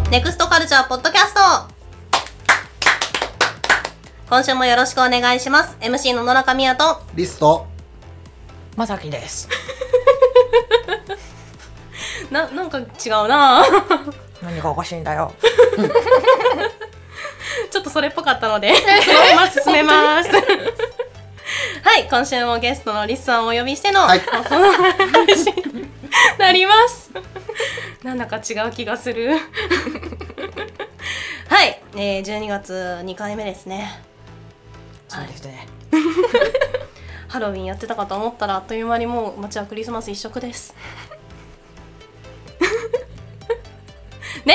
ネクストカルチャーポッドキャスト、今週もよろしくお願いします。 MC の野中美也とリストまさきですなんか違うな何がおかしいんだよちょっとそれっぽかったので進めますはい、今週もゲストのリスさんをお呼びしての、 はい、 放送の配信になりますなんだか違う気がするはい、12月2回目ですね。 そうですね、 はい、ハロウィンやってたかと思ったらあっという間にもう街はクリスマス一色ですね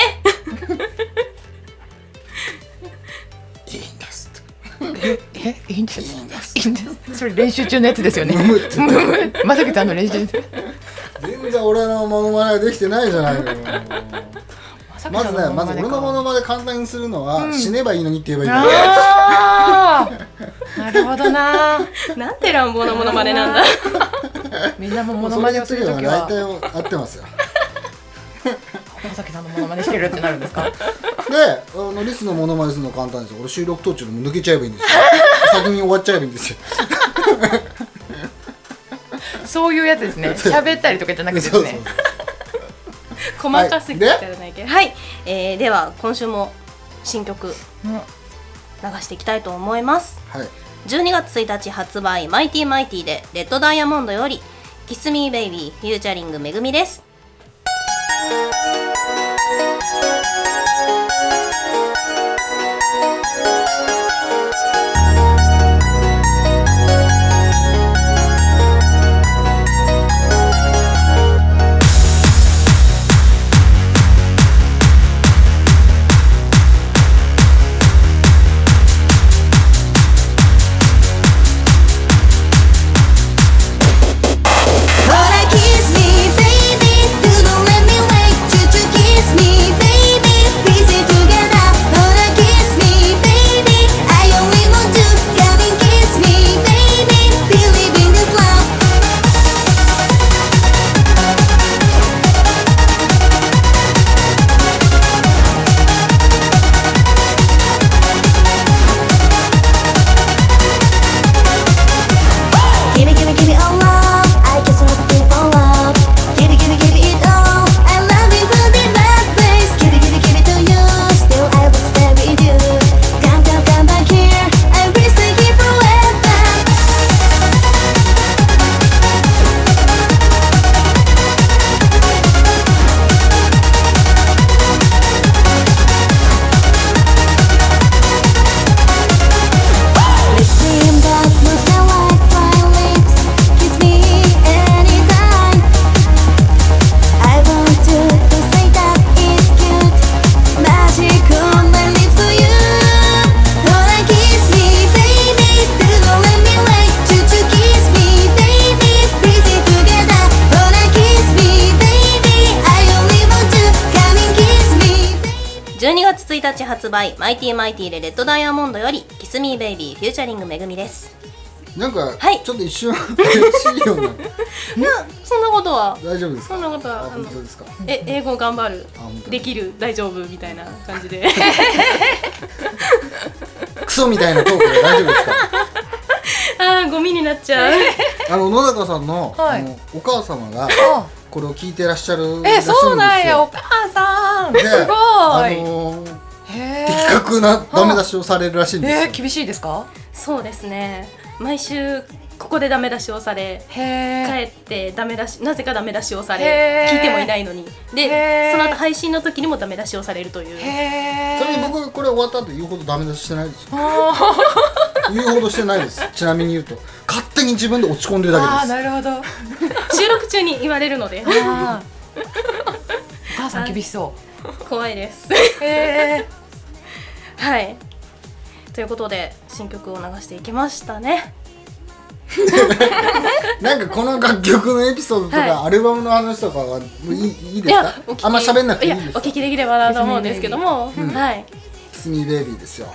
いいんですいいんですそれ練習中のやつですよねまさきさんの練習全然俺のモノマネができてないじゃないのよまず俺のモノマネ簡単にするのは、死ねばいいのにって言えばいいんだよ。 なるほどななんて乱暴なモノマネなんだみんなもモノマネをするときは大体合ってますよまさきさんのモノマネしてるってなるんですか。 で、リスのモノマネするの簡単ですよ。俺収録途中でも抜けちゃえばいいんですよ先に終わっちゃえばいいんですよそういうやつですね。喋ったりとかじゃなくてですね細かすぎてやらないけど、はい、では今週も新曲流していきたいと思います、はい、12月1日発売マイティマイティでレッドダイヤモンドよりキスミーベイビーフューチャリングめぐみです。12月1日発売マイティマイティでレッドダイヤモンドよりキスミーベイビーフューチャリングめぐみです。 なんか、 はい、 ちょっと一瞬嬉しいようなそんなことは大丈夫ですか。 そんなことは本当ですか。 英語頑張るできる大丈夫みたいな感じでクソみたいなトークで大丈夫ですかゴミになっちゃう野中さんの、 はい、 お母様がこれを聞いてらっしゃるらしいんですよ。 そうなんや、お母さんすごい、 的確なダメ出しをされるらしいんですよ。 厳しいですか。 そうですね、毎週ここでダメ出しをされ、帰ってダメ出し、なぜかダメ出しをされ、聞いてもいないのに、でその後配信の時にもダメ出しをされるという。それに僕これ終わった後言うほどダメ出ししてないですよ言うほどしてないです。ちなみに言うと勝手に自分で落ち込んでるだけです。 なるほど収録中に言われるのでお母さん厳しそう怖いですはい、ということで新曲を流していきましたねなんかこの楽曲のエピソードとか、はい、アルバムの話とかはいいですか。あんま喋んなくていいんですか。 お聞きできればなと思うんですけども、はい、 キスミーベイビーですよ、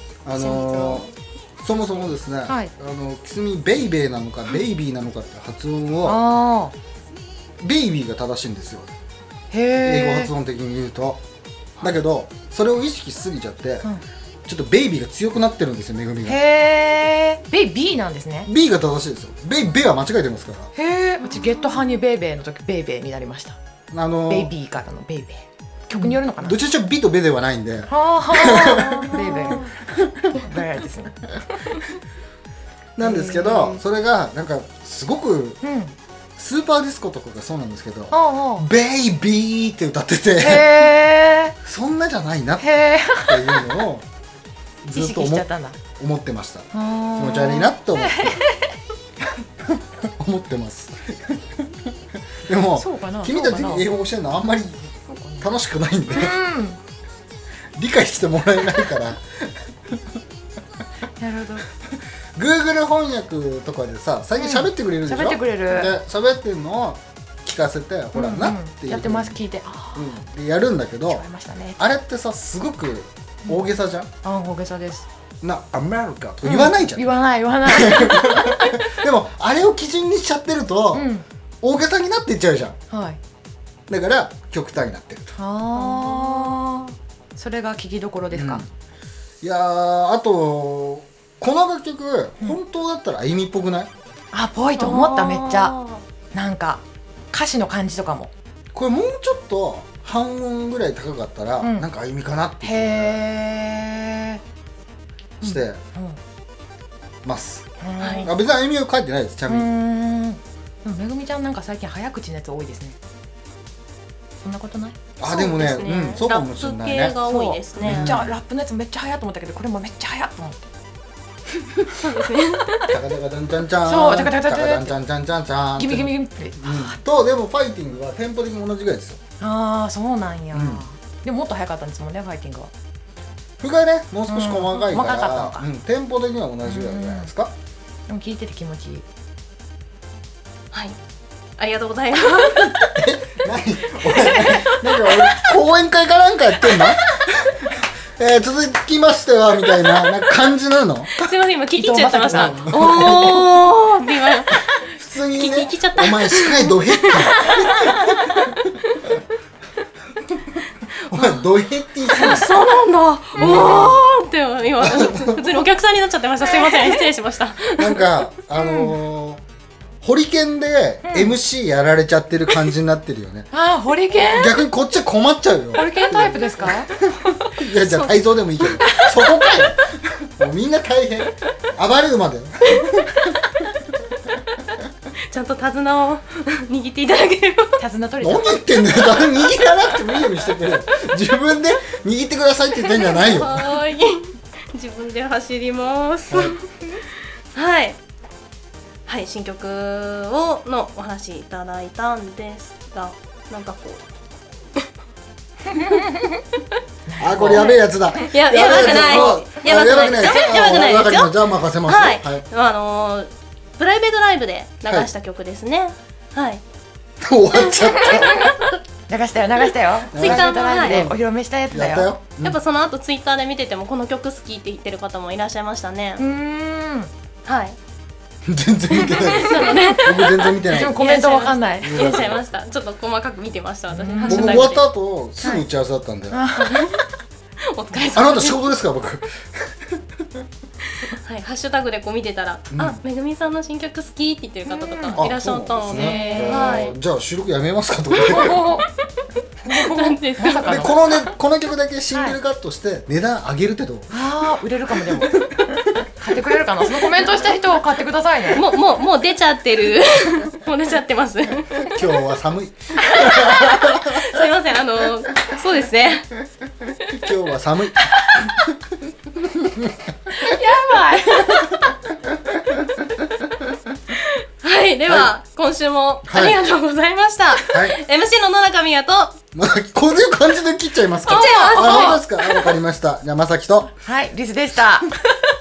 そもそもですね、はい、キスミーベイベーなのかベイビーなのかって発音をベイビーが正しいんですよ。英語発音的に言うとだけどそれを意識しすぎちゃって、ちょっとベイビーが強くなってるんですよ、めぐみが。 へー、ベイビーなんですね。 B が正しいですよ。ベイは間違えてますから。 へー、うちゲットハニーベイベーの時ベイベーになりました。ベイビーからのベイベー、曲によるのかな。 どっちにしろ美とベではないんで、 はあはあベイベーベイですね。 なんですけど、それがなんかすごく、スーパーディスコとかがそうなんですけど、ベイビーって歌ってて、そんなじゃないなっていうのをずっと思ってました。気持ち悪いなって思って思ってます。でも君たちに英語を教えるのはあんまり楽しくないんで、理解してもらえないから。 なるほど。 Google 翻訳とかでさ、最近喋ってくれるでしょ。 喋ってくれる。 で喋ってるのを聞かせて、ほらなっていうやってます、聞いて、 でやるんだけど、あれってさすごく大げさじゃん。 大げさです。 アメリカとか言わないじゃん。 言わない。 でもあれを基準にしちゃってると大げさになっていっちゃうじゃん。だから極端になってると。 それが聞きどころですか。 いやー、あとこの楽曲、本当だったらあゆみっぽくない？ ぽいと思った。めっちゃなんか歌詞の感じとかも、 これもうちょっと半音ぐらい高かったら、なんかあゆみかなってしてます。別にあゆみは書いてないです、ちなみに。 めぐみちゃんなんか最近早口のやつ多いですね。そんなことない？ でもね、そうかもしれないね。 ラップ系が多いですね。 めっちゃラップのやつめっちゃ早いと思ったけど、これもめっちゃ早いと思って。 そうですね。 タカタカタンチャンチャン。 そう、タカタカタタンチャンチャンチャンチャン。 ギミギミギミって。 とでもファイティングはテンポ的に同じぐらいですよ。 そうなんや。でももっと早かったんですもんね、ファイティングは。 譜がね、もう少し細かいから、テンポ的には同じぐらいじゃないですか。 でも聞いてて気持ちいい。 はい、ありがとうございます。 何講演会かなんかやってんの？続きましてはみたいな感じなの？ すいません、今聞き入っちゃってました。おーって今普通にね、 聞きちゃった。 お前司会ドヘッティお前ドヘッティする。 そうなんだ。おーって今普通にお客さんになっちゃってました。すいません、失礼しました。 なんかホリケンで MC やられちゃってる感じになってるよね。 ホリケン？ 逆にこっちは困っちゃうよ。 ホリケンタイプですか？ いや、じゃあ泰造でもいいけど、そこかよ。もうみんな大変。暴れ馬だよ。 ちゃんと手綱を握っていただければ。 手綱取れちゃう。 何言ってんだよ。誰握らなくてもいいようにしてくれよ。自分で握ってくださいって言ってんじゃないよ。 はい。自分で走ります。はい。はい、新曲のお話いただいたんですが、なんかこうこれやべえやつだ。 やばくないやばくないですよ。やばくないですよ。 じゃあ任せます。 はい、プライベートライブで流した曲ですね。はい。 終わっちゃった。 流したよ。 ツイッターのライブでお披露目したやつだよ。 やっぱその後ツイッターで見ててもこの曲好きって言ってる方もいらっしゃいましたね。はい。 全然見てないです。僕全然見てない。 でもコメントわかんない。 いらっしゃいました。ちょっと細かく見てました私。 僕終わった後すぐ打ち合わせだったんで。 お疲れ様です。 あなた仕事ですか僕。 はい、ハッシュタグでこう見てたら、めぐみさんの新曲好きって言ってる方とかいらっしゃったので、 じゃあ収録やめますかとか。 なんですか。 でこの曲だけシングルカットして値段上げるってどう？ 売れるかも。でも買ってくれるかな。そのコメントした人を買ってくださいね。 もう出ちゃってる。もう出ちゃってます。 今日は寒い。 すいません、そうですね。 今日は寒い。 やばい。 はい、では今週もありがとうございました。MC の野中美也と、 こういう感じで切っちゃいますか？ 切っちゃいます。 本当ですか？わかりました。じゃあまさきと、 リスでした。